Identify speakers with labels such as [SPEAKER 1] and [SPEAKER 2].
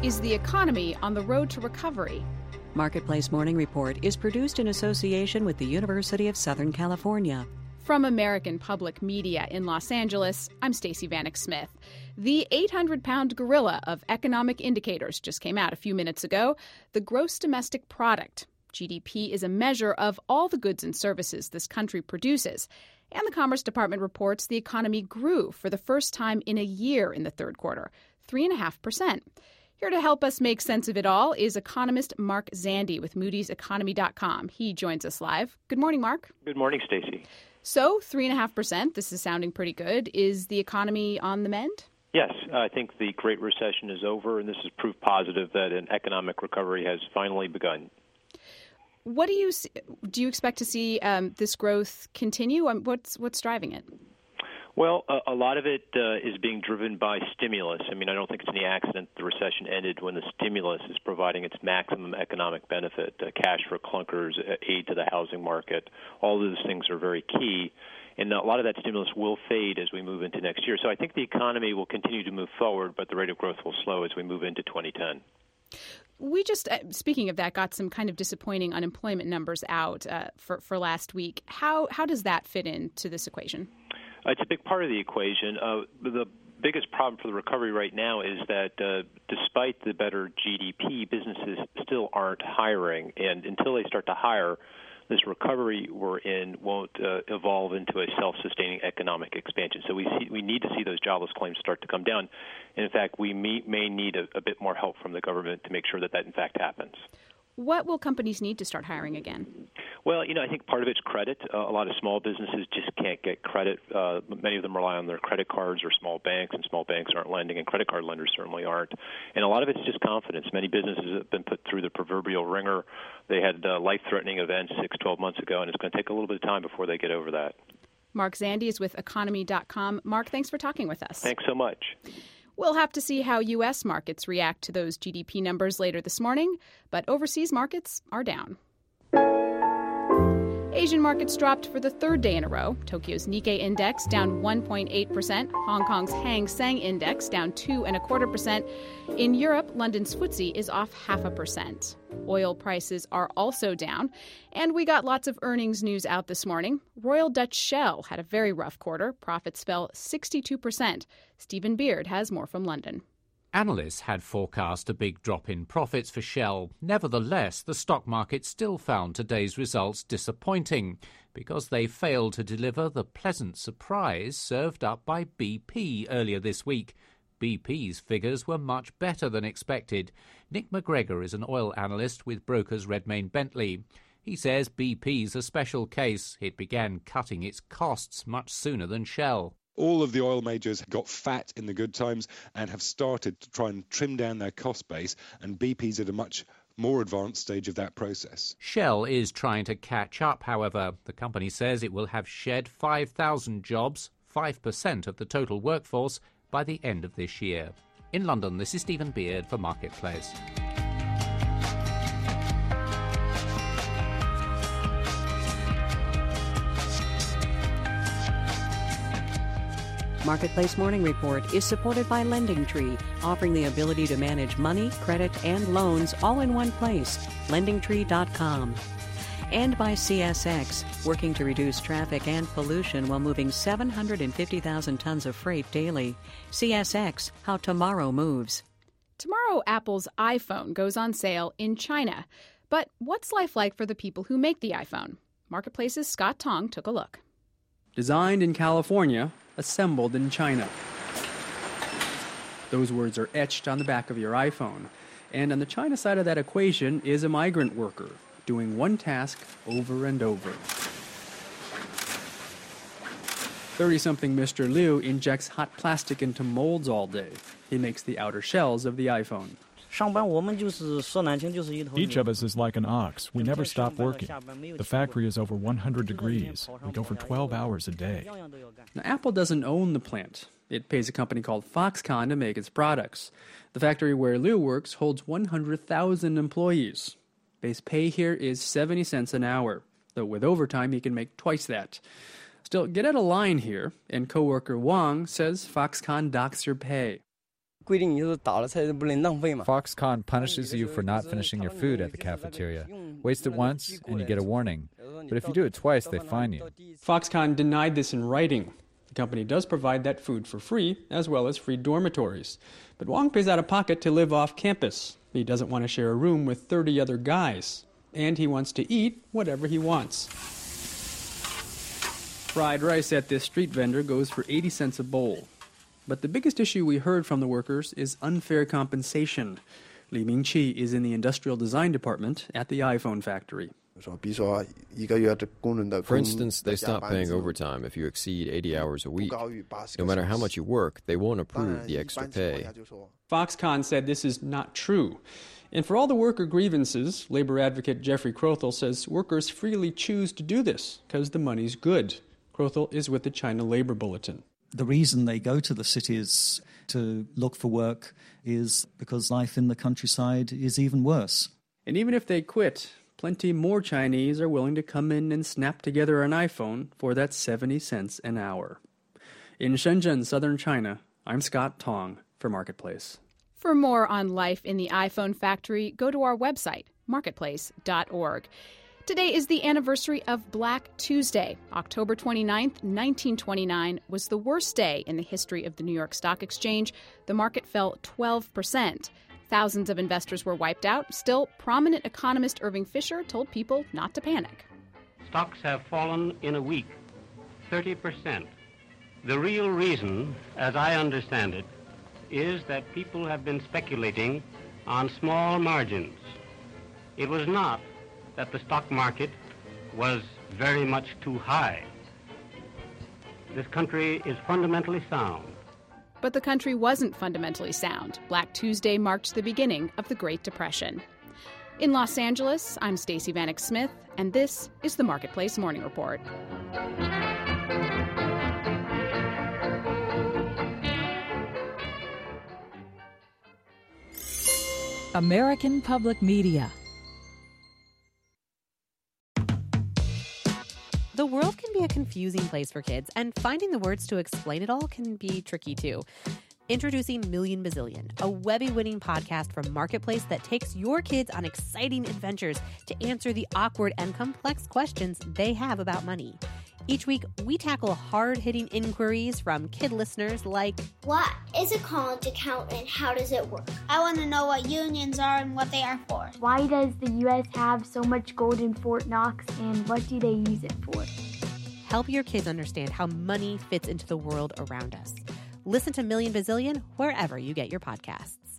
[SPEAKER 1] Is the economy on the road to recovery?
[SPEAKER 2] Marketplace Morning Report is produced in association with the University of Southern California.
[SPEAKER 1] From American Public Media in Los Angeles, I'm Stacey Vanek Smith. The 800-pound gorilla of economic indicators just came out a few minutes ago, the gross domestic product. GDP is a measure of all the goods and services this country produces. And the Commerce Department reports the economy grew for the first time in a year in the third quarter, 3.5%. Here to help us make sense of it all is economist Mark Zandi with Moody'sEconomy.com. He joins us live. Good morning, Mark.
[SPEAKER 3] Good morning, Stacey.
[SPEAKER 1] So, 3.5%, this is sounding pretty good. Is the economy on the mend?
[SPEAKER 3] Yes, I think the Great Recession is over, and this is proof positive that an economic recovery has finally begun.
[SPEAKER 1] What do you expect to see this growth continue? What's driving it?
[SPEAKER 3] Well, a lot of it is being driven by stimulus. I mean, I don't think it's any accident the recession ended when the stimulus is providing its maximum economic benefit, cash for clunkers, aid to the housing market. All those things are very key. And a lot of that stimulus will fade as we move into next year. So I think the economy will continue to move forward, but the rate of growth will slow as we move into 2010.
[SPEAKER 1] We just, speaking of that, got some kind of disappointing unemployment numbers out for last week. How does that fit into this equation?
[SPEAKER 3] It's a big part of the equation. The biggest problem for the recovery right now is that despite the better GDP, businesses still aren't hiring. And until they start to hire, this recovery we're in won't evolve into a self-sustaining economic expansion. So we need to see those jobless claims start to come down. And in fact, we may need a bit more help from the government to make sure that in fact happens.
[SPEAKER 1] What will companies need to start hiring again?
[SPEAKER 3] Well, I think part of it's credit. A lot of small businesses just can't get credit. Many of them rely on their credit cards or small banks, and small banks aren't lending, and credit card lenders certainly aren't. And a lot of it's just confidence. Many businesses have been put through the proverbial ringer. They had life-threatening events 6-12 months ago, and it's going to take a little bit of time before they get over that.
[SPEAKER 1] Mark Zandi is with Economy.com. Mark, thanks for talking with us.
[SPEAKER 3] Thanks so much.
[SPEAKER 1] We'll have to see how U.S. markets react to those GDP numbers later this morning, but overseas markets are down. Asian markets dropped for the third day in a row. Tokyo's Nikkei index down 1.8%. Hong Kong's Hang Seng index down 2.25%. In Europe, London's FTSE is off 0.5%. Oil prices are also down. And we got lots of earnings news out this morning. Royal Dutch Shell had a very rough quarter. Profits fell 62%. Stephen Beard has more from London.
[SPEAKER 4] Analysts had forecast a big drop in profits for Shell. Nevertheless, the stock market still found today's results disappointing because they failed to deliver the pleasant surprise served up by BP earlier this week. BP's figures were much better than expected. Nick McGregor is an oil analyst with brokers Redmayne Bentley. He says BP's a special case. It began cutting its costs much sooner than Shell.
[SPEAKER 5] All of the oil majors got fat in the good times and have started to try and trim down their cost base, and BP's at a much more advanced stage of that process.
[SPEAKER 4] Shell is trying to catch up, however. The company says it will have shed 5,000 jobs, 5% of the total workforce, by the end of this year. In London, this is Stephen Beard for Marketplace.
[SPEAKER 2] Marketplace Morning Report is supported by LendingTree, offering the ability to manage money, credit, and loans all in one place. LendingTree.com. And by CSX, working to reduce traffic and pollution while moving 750,000 tons of freight daily. CSX, how tomorrow moves.
[SPEAKER 1] Tomorrow, Apple's iPhone goes on sale in China. But what's life like for the people who make the iPhone? Marketplace's Scott Tong took a look.
[SPEAKER 6] Designed in California, assembled in China. Those words are etched on the back of your iPhone. And on the China side of that equation is a migrant worker doing one task over and over. 30-something Mr. Liu injects hot plastic into molds all day. He makes the outer shells of the iPhone.
[SPEAKER 7] Each of us is like an ox. We never stop working. The factory is over 100 degrees. We go for 12 hours a day.
[SPEAKER 6] Now, Apple doesn't own the plant. It pays a company called Foxconn to make its products. The factory where Liu works holds 100,000 employees. Base pay here is 70 cents an hour, though with overtime he can make twice that. Still, get out of line here, and coworker Wang says Foxconn docks your pay.
[SPEAKER 8] Foxconn punishes you for not finishing your food at the cafeteria. Waste it once, and you get a warning. But if you do it twice, they fine you.
[SPEAKER 6] Foxconn denied this in writing. The company does provide that food for free, as well as free dormitories. But Wang pays out of pocket to live off campus. He doesn't want to share a room with 30 other guys. And he wants to eat whatever he wants. Fried rice at this street vendor goes for 80 cents a bowl. But the biggest issue we heard from the workers is unfair compensation. Li Mingqi is in the industrial design department at the iPhone factory.
[SPEAKER 9] For instance, they stop paying overtime if you exceed 80 hours a week. No matter how much you work, they won't approve the extra pay.
[SPEAKER 6] Foxconn said this is not true. And for all the worker grievances, labor advocate Jeffrey Crothall says workers freely choose to do this because the money's good. Crothall is with the China Labor Bulletin.
[SPEAKER 10] The reason they go to the cities to look for work is because life in the countryside is even worse.
[SPEAKER 6] And even if they quit, plenty more Chinese are willing to come in and snap together an iPhone for that 70 cents an hour. In Shenzhen, southern China, I'm Scott Tong for Marketplace.
[SPEAKER 1] For more on life in the iPhone factory, go to our website, marketplace.org. Today is the anniversary of Black Tuesday. October 29th, 1929 was the worst day in the history of the New York Stock Exchange. The market fell 12%. Thousands of investors were wiped out. Still, prominent economist Irving Fisher told people not to panic.
[SPEAKER 11] Stocks have fallen in a week 30%. The real reason, as I understand it, is that people have been speculating on small margins. It was not that the stock market was very much too high. This country is fundamentally sound.
[SPEAKER 1] But the country wasn't fundamentally sound. Black Tuesday marked the beginning of the Great Depression. In Los Angeles, I'm Stacey Vanek Smith, and this is the Marketplace Morning Report.
[SPEAKER 12] American Public Media.
[SPEAKER 13] The world can be a confusing place for kids, and finding the words to explain it all can be tricky too. Introducing Million Bazillion, a Webby-winning podcast from Marketplace that takes your kids on exciting adventures to answer the awkward and complex questions they have about money. Each week, we tackle hard-hitting inquiries from kid listeners like,
[SPEAKER 14] what is a college account and how does it work? I want to know what unions are and what they are for.
[SPEAKER 15] Why does the U.S. have so much gold in Fort Knox and what do they use it for?
[SPEAKER 13] Help your kids understand how money fits into the world around us. Listen to Million Bazillion wherever you get your podcasts.